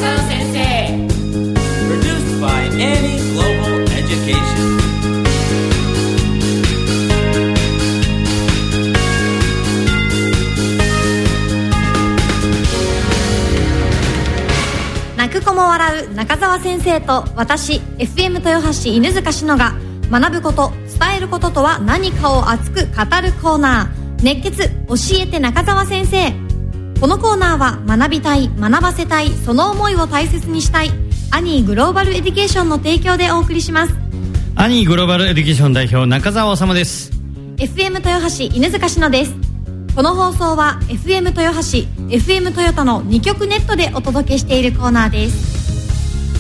澤先生 Produced by Annie Global Education。 泣く子も笑う中澤先生と私 FM 豊橋犬塚志乃が学ぶこと、伝えることとは何かを熱く語るコーナー、熱血教えて中澤先生。このコーナーは学びたい、学ばせたい、その思いを大切にしたいアニーグローバルエデュケーションの提供でお送りします。 アニーグローバルエデュケーション代表中澤修です。 FM 豊橋犬塚志乃です。この放送は FM 豊橋、FM トヨタの2局ネットでお届けしているコーナーです。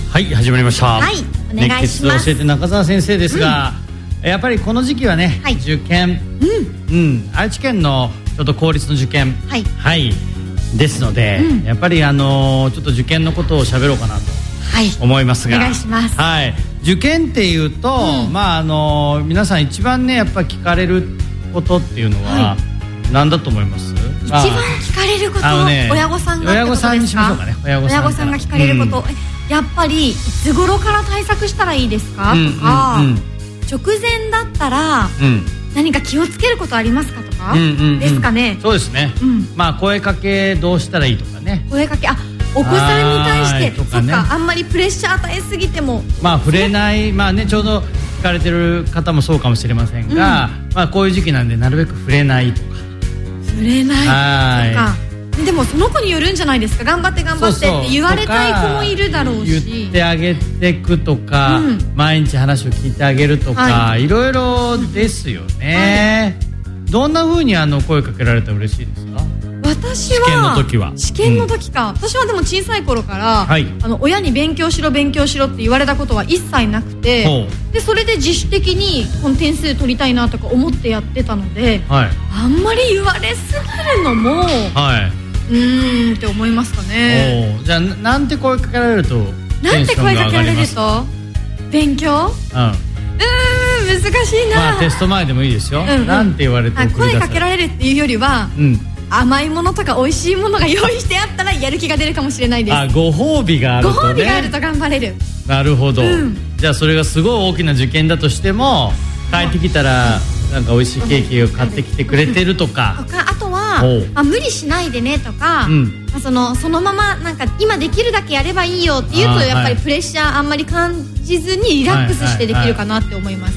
はい、始まりました。 はい、お願いします。 熱血教えて中澤先生ですが、やっぱりこの時期はね、はい、受験、愛知県のちょっと公立の受験、はいですので、やっぱりちょっと受験のことを喋ろうかなと思いますが、 お願いします。 はい、受験っていうと、皆さん一番ねやっぱ聞かれることっていうのは、何だと思います？ 一番聞かれること、親御さんがってことですか？親御さんにしましょうかね。親御さんが聞かれること、やっぱりいつ頃から対策したらいいですか、とか、直前だったら、何か気をつけることありますかとか、ですかね。 そうですね、声かけどうしたらいいとかね。 声かけ、お子さんに対してとか、ね、そっか、あんまりプレッシャー与えすぎても触れない、ちょうど聞かれてる方もそうかもしれませんが、こういう時期なんでなるべく触れないとか、 触れないとか、でもその子によるんじゃないですか。頑張って頑張ってって言われたい子もいるだろうし、 言ってあげてくとか、毎日話を聞いてあげるとか、いろいろですよね。どんな風に声かけられたら嬉しいですか？ 私は試験の時か、私はでも小さい頃から、親に勉強しろって言われたことは一切なくて、でそれで自主的にこの点数取りたいなとか思ってやってたので、あんまり言われすぎるのも、って思いますかね。 じゃあなんて声かけられるとなんて声かけられると勉強？難しいな。 テスト前でもいいですよ。なんて言われて送り出される。 声かけられるっていうよりは、甘いものとか美味しいものが用意してあったらやる気が出るかもしれないです。 ご褒美があるとね。ご褒美があると頑張れる。 なるほど、じゃあそれがすごい大きな受験だとしても、帰ってきたらなんか美味しいケーキを買ってきてくれてるとか、 あとは無理しないでねとか、そのままなんか今できるだけやればいいよっていうと、やっぱりプレッシャーあんまり感じずにリラックスしてできるかなって思います。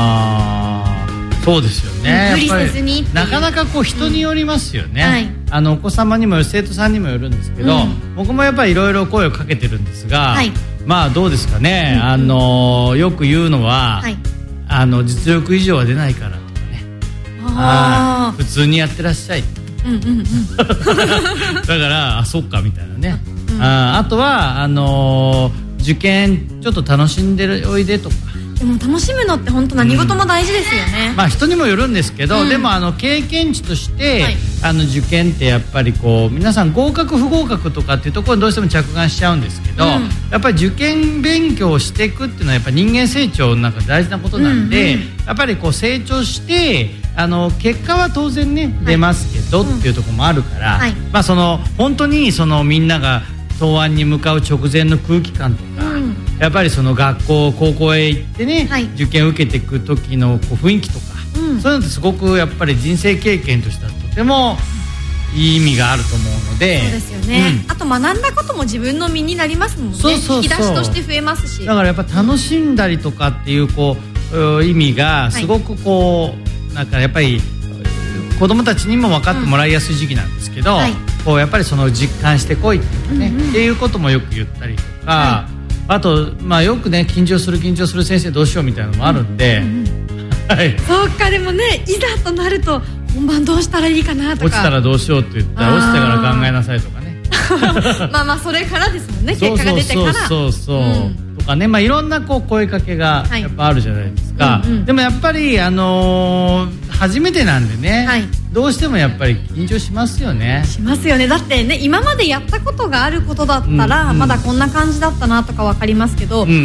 そうですよね。 無理せずになかなか人によりますよね。お子様にもよる、生徒さんにもよるんですけど、僕もやっぱりいろいろ声をかけてるんですが、どうですかね。よく言うのは、実力以上は出ないからとかね、普通にやってらっしゃい、だからそっかみたいなね、あとは受験ちょっと楽しんでおいでとか。 でも楽しむのって本当何事も大事ですよね。 人にもよるんですけど、でも経験値として、受験ってやっぱり皆さん合格不合格とかっていうところにどうしても着眼しちゃうんですけど、やっぱり受験勉強をしていくっていうのはやっぱり人間成長の中で大事なことなんで、やっぱり成長して結果は当然ね、出ますけどっていうところもあるから、本当にみんなが答案に向かう直前の空気感とか、やっぱり学校高校へ行ってね、受験を受けていく時の雰囲気とか、そういうのってすごくやっぱり人生経験としてはとてもいい意味があると思うので。 そうですよね、あと学んだことも自分の身になりますもんね。引き出しとして増えますし、 だからやっぱ楽しんだりとかっていう意味がすごくなんかやっぱり子供たちにも分かってもらいやすい時期なんですけど、やっぱり実感してこいっていうね、っていうこともよく言ったりとか、あとよくね、緊張する先生どうしようみたいなのもあるんで、 そうか。でもね、いざとなると本番どうしたらいいかなとか、 落ちたらどうしようって言ったら落ちてから考えなさいとかねそれからですもんね、結果が出てから。 とかね、いろんな声かけがやっぱあるじゃないですか。でもやっぱり初めてなんでね、どうしてもやっぱり緊張しますよね。 しますよね。だってね、今までやったことがあることだったら、まだこんな感じだったなとか分かりますけど、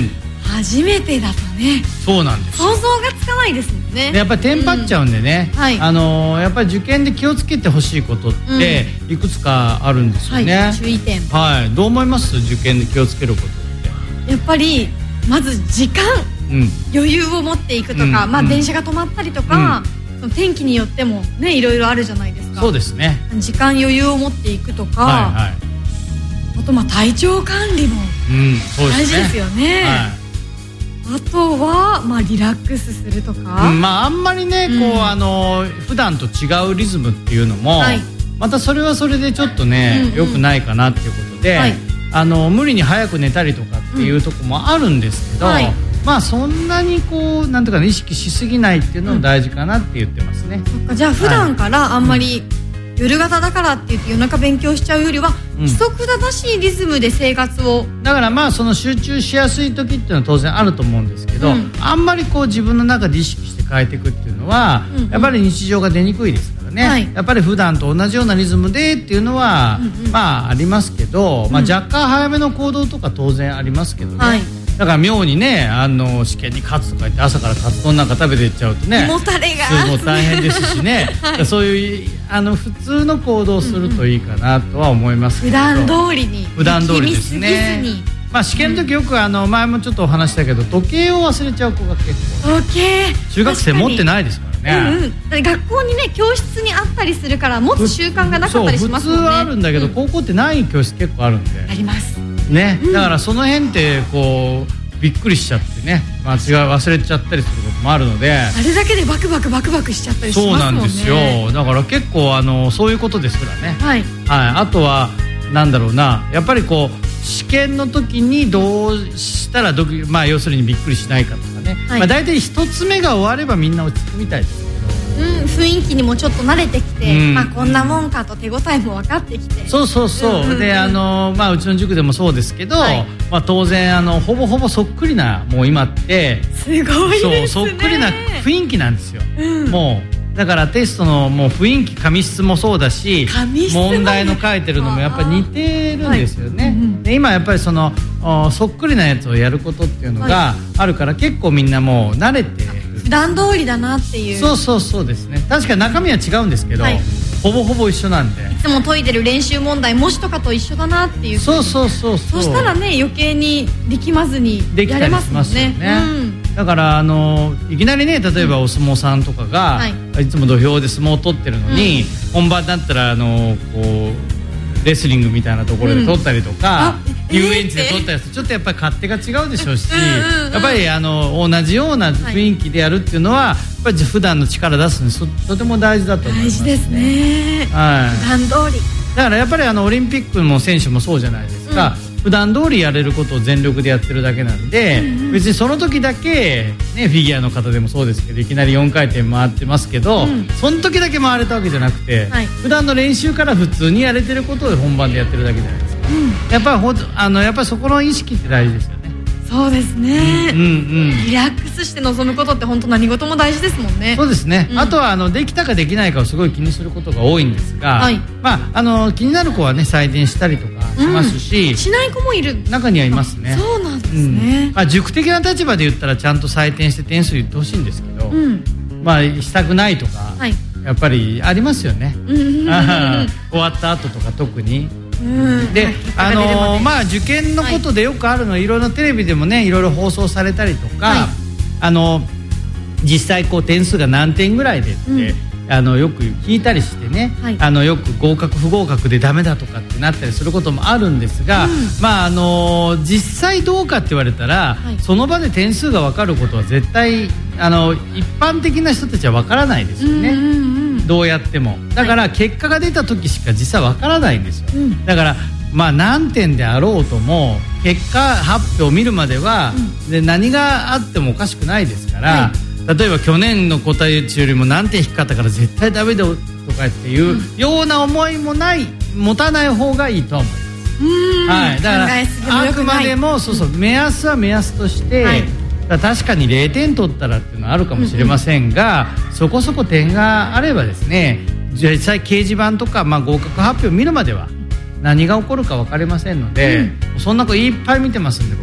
初めてだとね、 そうなんですよ。 想像がつかないですもんね。 でやっぱりテンパっちゃうんでね、 はい、 やっぱり受験で気をつけてほしいことっていくつかあるんですよね、 はい、注意点、 はい、どう思います？受験で気をつけることって。 やっぱりまず時間、余裕を持っていくとか、電車が止まったりとか、その天気によってもね、いろいろあるじゃないですか。 そうですね。 時間余裕を持っていくとか、 はいはい、 あと体調管理も大事ですよね。あとは、リラックスするとか、 あんまりね、普段と違うリズムっていうのも、またそれはそれでちょっとね、良くないかなっていうことで、無理に早く寝たりとかっていうところもあるんですけど、そんなになんとか意識しすぎないっていうのも大事かなって言ってますね。 じゃあ普段からあんまり夜型だからって言って夜中勉強しちゃうよりは、規則正しいリズムで生活を、 だからその集中しやすい時っていうのは当然あると思うんですけど、あんまり自分の中で意識して変えていくっていうのは、やっぱり日常が出にくいですからね、やっぱり普段と同じようなリズムでっていうのは、ありますけど、若干早めの行動とか当然ありますけどね、だから妙にね、試験に勝つとか言って朝からカツ丼なんか食べていっちゃうとね、 胃もたれがもう大変ですしね、そういう普通の行動をするといいかなとは思いますけど、 普段通りに、 普段通りですね。試験の時よく前もちょっとお話したけど、時計を忘れちゃう子が結構、 時計中学生持ってないですからね。 学校にね、教室にあったりするから持つ習慣がなかったりしますもんね。 普通はあるんだけど、高校ってない教室結構あるんで、 ありますね、だからその辺ってびっくりしちゃってね、忘れちゃったりすることもあるので、あれだけでバクバクしちゃったりしますもんね。 そうなんですよ。だから結構そういうことですからね。あとはなんだろうな、やっぱり試験の時にどうしたら要するにびっくりしないかとかね、大体一つ目が終わればみんな落ち着くみたいですけど、 雰囲気にもちょっと慣れてきて、こんなもんかと手応えも分かってきて、 そうでうちの塾でもそうですけど、当然ほぼほぼそっくりな、もう今ってすごいですね、 そっくりな雰囲気なんですよ、もうだからテストのもう雰囲気、紙質もそうだし、問題の書いてるのもやっぱり似てるんですよね。で今やっぱりそっくりなやつをやることっていうのがあるから、結構みんなもう慣れてる、 普段通りだなっていう。 そうですね。確かに中身は違うんですけど、ほぼほぼ一緒なんで、 いつも解いてる練習問題模試とかと一緒だなっていう。 そうそしたらね、余計に力まずにやれますもんね。 だからいきなりね、例えばお相撲さんとかが、いつも土俵で相撲を取ってるのに、本番だったらレスリングみたいなところで取ったりとか、遊園地で取ったりするとちょっとやっぱり勝手が違うでしょうし、やっぱり同じような雰囲気でやるっていうのは、やっぱり普段の力出すのにとても大事だと思います。 大事ですね、普段通りだからやっぱりオリンピックの選手もそうじゃないですか、普段通りやれることを全力でやってるだけなんで、別にその時だけ、ね、フィギュアの方でもそうですけど、いきなり4回転回ってますけど、その時だけ回れたわけじゃなくて、普段の練習から普通にやれてることを本番でやってるだけじゃないですか、やっぱりそこの意識って大事ですよね。 そうですね、リラックスして臨むことって本当何事も大事ですもんね。 そうですね、あとはできたかできないかをすごい気にすることが多いんですが、気になる子はね、採点したりとかしますし、 しない子もいる、 中にはいますね。 そうなんですね、 塾的な立場で言ったらちゃんと採点して点数言ってほしいんですけど、したくないとか、やっぱりありますよね、終わった後とか特に。で受験のことでよくあるのは、いろいろテレビでもね、いろいろ放送されたりとか、実際点数が何点ぐらいでって、よく聞いたりしてね、よく合格不合格でダメだとかってなったりすることもあるんですが、実際どうかって言われたら、その場で点数が分かることは絶対一般的な人たちは分からないですよね、どうやっても。だから結果が出た時しか実際わからないんですよ、だから何点であろうとも結果発表を見るまでは、で何があってもおかしくないですから、例えば去年の答え値よりも何点低かったから絶対ダメだとかっていうような思いも持たない方がいいと思います。だからあくまでも目安は目安として、確かに0点取ったらっていうのはあるかもしれませんが、そこそこ点があればですね、実際掲示板とか、合格発表を見るまでは何が起こるか分かりませんので、そんな子いっぱい見てますんで僕、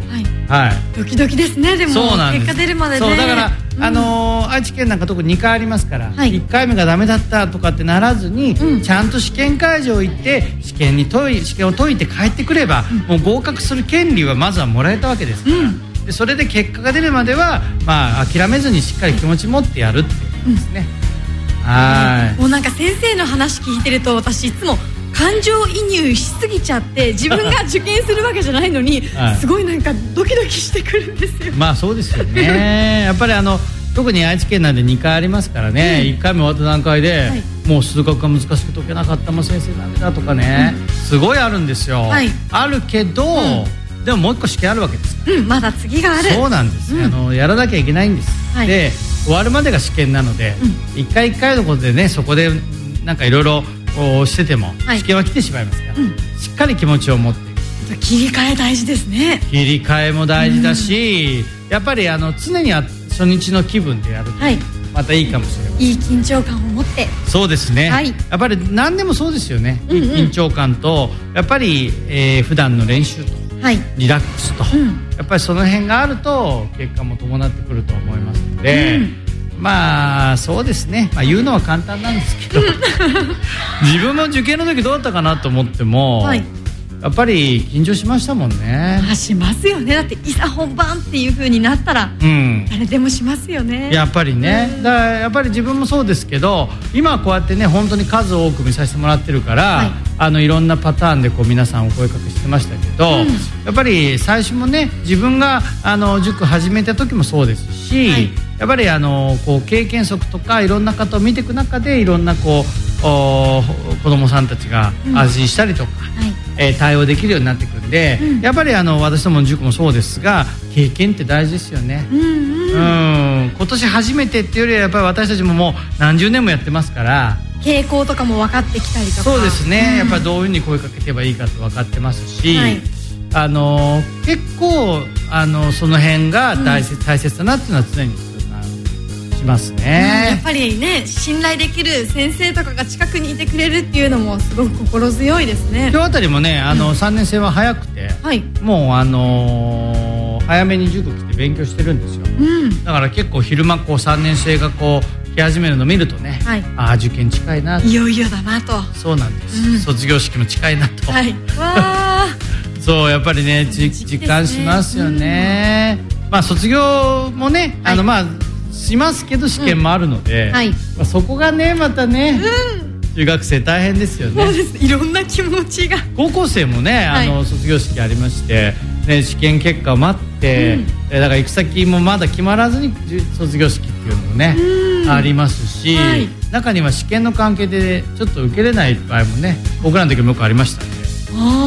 はい、 ドキドキですね。でもそうなんです。 結果出るまでね。 そうだから、愛知県なんか特に2回ありますから、 はい、 1回目がダメだったとかってならずに、ちゃんと試験会場行って試験を解いて帰ってくれば、もう合格する権利はまずはもらえたわけですから、でそれで結果が出るまでは、諦めずにしっかり気持ち持ってやるっていうことですね。はい、 もうなんか先生の話聞いてると、私いつも感情移入しすぎちゃって自分が受験するわけじゃないのに、すごいなんかドキドキしてくるんですよ。 そうですよね。やっぱり特に愛知県なんで2回ありますからね、1回目終わった段階で、もう数学が難しく解けなかった、先生ダメだとかね、すごいあるんですよ。あるけど、でももう一個試験あるわけですから、まだ次がある。 そうなんです、やらなきゃいけないんです、で終わるまでが試験なので、一回一回のことでね、そこでなんかいろいろしてても試験は来てしまいますから、しっかり気持ちを持っていく。 切り替え大事ですね。 切り替えも大事だし、やっぱり常に初日の気分でやると、またいいかもしれません。 いい緊張感を持って。 そうですね、やっぱり何でもそうですよね、緊張感とやっぱり、普段の練習と、リラックスと、やっぱりその辺があると結果も伴ってくると思いますので、そうですね、言うのは簡単なんですけど自分も受験の時どうだったかなと思っても、やっぱり緊張しましたもんね。 しますよね。だっていざ本番っていう風になったら、誰でもしますよね。 やっぱりね、だからやっぱり自分もそうですけど、今はこうやってね本当に数多く見させてもらってるから、いろんなパターンで皆さんお声かけしてましたけど、やっぱり最初もね、自分が塾始めた時もそうですし、やっぱり経験則とかいろんな方を見ていく中で、いろんな子どもさんたちが安心したりとか、対応できるようになっていくんで、やっぱり私どもの塾もそうですが、経験って大事ですよね。今年初めてっていうよりはやっぱり私たちももう何十年もやってますから、 傾向とかも分かってきたりとか。そうですね、やっぱりどういうふうに声かければいいかって分かってますし、結構その辺が大切だなっていうのは常にしますね。 やっぱりね、信頼できる先生とかが近くにいてくれるっていうのもすごく心強いですね。 今日あたりもね、3年生は早くて、もう早めに塾来て勉強してるんですよ。だから結構昼間3年生が来始めるのを見るとね、受験近いな、 いよいよだなと。 そうなんです、卒業式も近いなと、 わそうやっぱりね、実感しますよね。卒業もね、しますけど試験もあるので、そこがねまたね、中学生大変ですよね。 そうです、いろんな気持ちが。 高校生もね、卒業式ありまして、試験結果を待って、だから行く先もまだ決まらずに卒業式っていうのもね、ありますし、中には試験の関係でちょっと受けれない場合もね、僕らの時もよくありましたんで。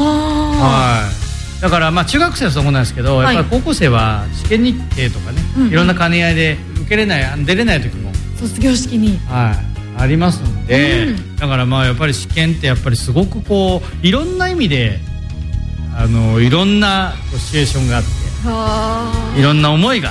だから中学生はそうなんですけど、やっぱり高校生は試験日程とかね、いろんな兼ね合いで受けれない、出れない時も卒業式に、 ありますので、だからやっぱり試験ってやっぱりすごくいろんな意味でいろんなシチュエーションがあって、いろんな思いがあって、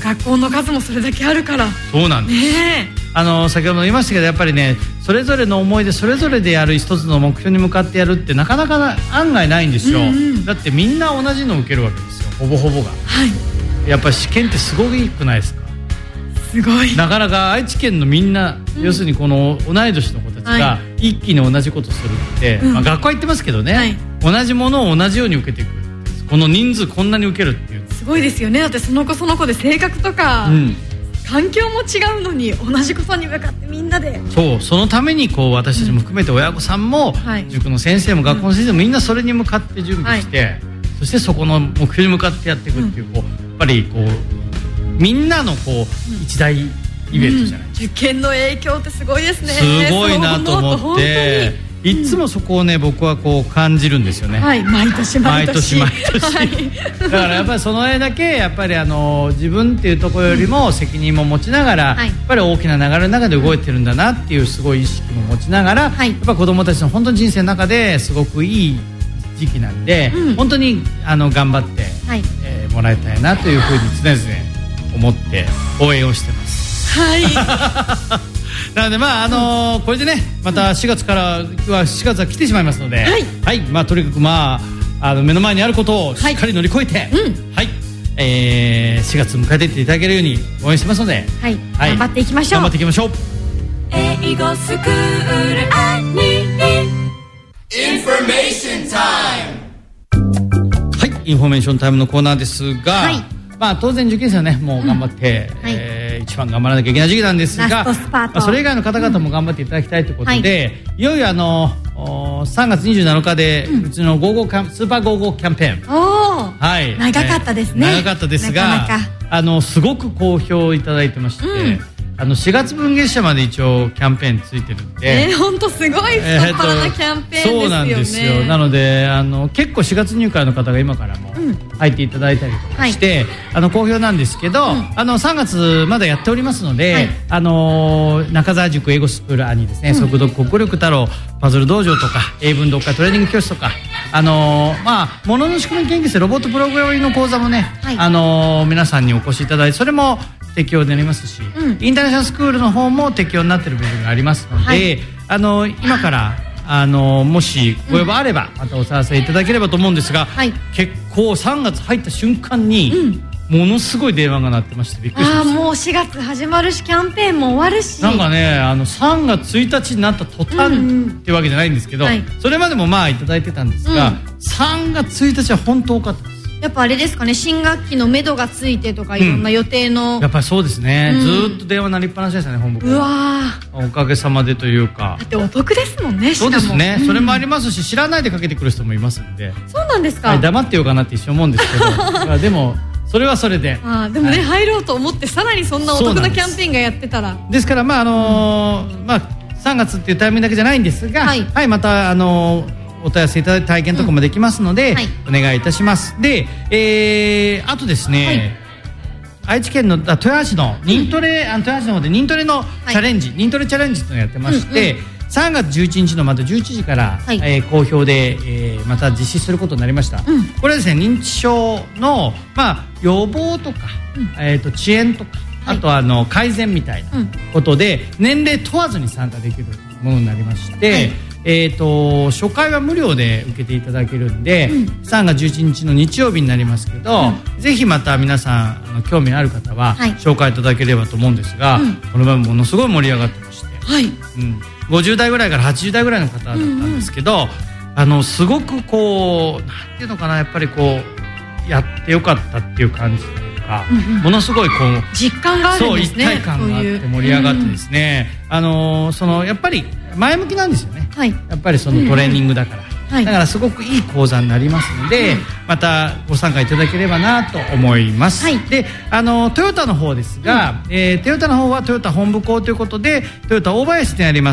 学校の数もそれだけあるから。 そうなんです、先ほども言いましたけど、やっぱりね、それぞれの思いでそれぞれでやる一つの目標に向かってやるってなかなか案外ないんですよ。だってみんな同じのを受けるわけですよ、ほぼほぼが。やっぱり試験ってすごくくないですか。 すごい。 なかなか愛知県のみんな、要するにこの同い年の子たちが一気に同じことするって、学校は行ってますけどね、同じものを同じように受けていく、この人数こんなに受けるっていうすごいですよね。だってその子その子で性格とか、環境も違うのに同じことに向かってみんなで、 そのために私たちも含めて親御さんも、塾の先生も学校の先生もみんなそれに向かって準備して、そしてそこの目標に向かってやっていくっていう、やっぱりみんなの一大イベントじゃないですか。 受験の影響ってすごいですね。 すごいなと思って、いつもそこをね、僕は感じるんですよね。 毎年だからやっぱりその絵だけやっぱり自分っていうところよりも責任も持ちながら、やっぱり大きな流れの中で動いてるんだなっていうすごい意識も持ちながら、やっぱ子どもたちの本当に人生の中ですごくいい時期なんで、本当に頑張って、もらいたいなというふうに常々思って応援をしてます。なのでこれでね、また4月から4月は来てしまいますので、とにかく目の前にあることをしっかり乗り越えて、 4月迎えていっていただけるように応援してますので、 はい、頑張っていきましょう。 頑張っていきましょう。 英語スクールアニInformation Time。 はい、インフォメーションタイムのコーナーですが、 はい、 当然受験生はねもう頑張って、一番頑張らなきゃいけない時期なんですが、 ラストスパート、 それ以外の方々も頑張っていただきたいということで、いよいよ3月27日で、うちのスーパーゴーゴーキャンペーン、はい、 長かったですね。 長かったですが、 なかなかすごく好評いただいてまして、4月分月謝まで一応キャンペーンついてるんで、 本当すごい太っ腹なキャンペーンですよね。 そうなんですよ。なので結構4月入会の方が今からも入っていただいたりとかして、好評なんですけど、3月まだやっておりますので、中澤塾英語スクール兄ですね、速読国力太郎パズル道場とか英文読解トレーニング教室とか、ものの仕組み研究室ロボットプログラミングの講座もね、皆さんにお越しいただいて、それも適用になりますし、インターナショナルスクールの方も適用になっている部分がありますので、今からもしご要望あればまたお知らせいただければと思うんですが、結構3月入った瞬間に、ものすごい電話が鳴ってましてびっくりしました。 もう4月始まるしキャンペーンも終わるし、 なんかね3月1日になった途端っていうわけじゃないんですけど、それまでもいただいてたんですが、3月1日は本当多かったです。 やっぱあれですかね、新学期の目処がついてとかいろんな予定の、 やっぱりそうですね、ずーっと電話鳴りっぱなしでしたね、本部。おかげさまでというか、 だってお得ですもんね。 そうですね、それもありますし、知らないでかけてくる人もいますんで。 そうなんですか。 黙ってようかなって一瞬思うんですけどでもそれはそれで、 でもね、入ろうと思ってさらにそんなお得なキャンペーンがやってたら、 ですから3月っていうタイミングだけじゃないんですが、またお問い合わせいただいて体験とかもできますので、お願いいたします。で、あとですね、愛知県の豊橋市の忍トレ、豊橋の方で忍トレのチャレンジ、忍トレチャレンジというのをやってまして、3月11日のまた11時から、好評で、また実施することになりました。これはですね、認知症の、予防とか、遅延とか、あと改善みたいなことで、年齢問わずに参加できるものになりまして、初回は無料で受けていただけるんで、3月11日の日曜日になりますけど、ぜひまた皆さん興味ある方は紹介いただければと思うんですが、この場ものすごい盛り上がってまして、50代ぐらいから80代ぐらいの方だったんですけど、すごくこうなんていうのかな、やっぱりこうやってよかったっていう感じというか、ものすごいこう実感があるんですね。 そう一体感があって盛り上がってですね、やっぱり前向きなんですよね、やっぱりそのトレーニングだから、だからすごくいい講座になりますので、またご参加いただければなと思います。で、トヨタの方ですが、トヨタの方はトヨタ本部校ということで、トヨタ大林にあります、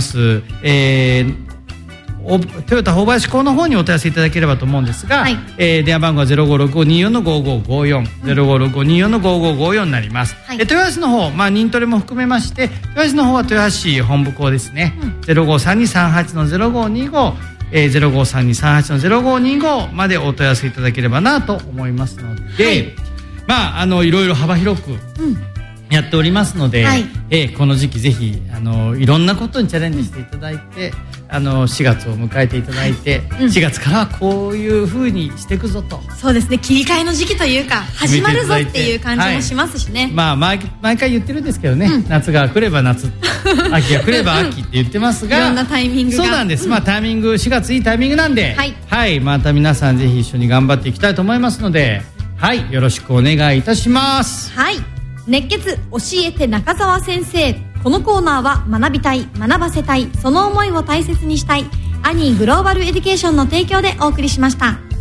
トヨタ大林校の方にお問い合わせいただければと思うんですが、電話番号は 056524-5554 056524-5554 になります。豊橋の方、忍トレも含めまして、豊橋の方は豊橋本部校ですね、053238-0525 053238-0525 までお問い合わせいただければなと思いますので、いろいろ幅広くやっておりますので、この時期ぜひいろんなことにチャレンジしていただいて、4月を迎えていただいて、4月からはこういう風にしていくぞと。 そうですね、切り替えの時期というか始まるぞっていう感じもしますしね。 毎回言ってるんですけどね、夏が来れば夏秋が来れば秋って言ってますが、 いろんなタイミングが、 そうなんです、タイミング4月いいタイミングなんで、また皆さんぜひ一緒に頑張っていきたいと思いますので、よろしくお願いいたします。 熱血教えて中澤先生。このコーナーは学びたい、学ばせたい、その思いを大切にしたいアニーグローバルエデュケーションの提供でお送りしました。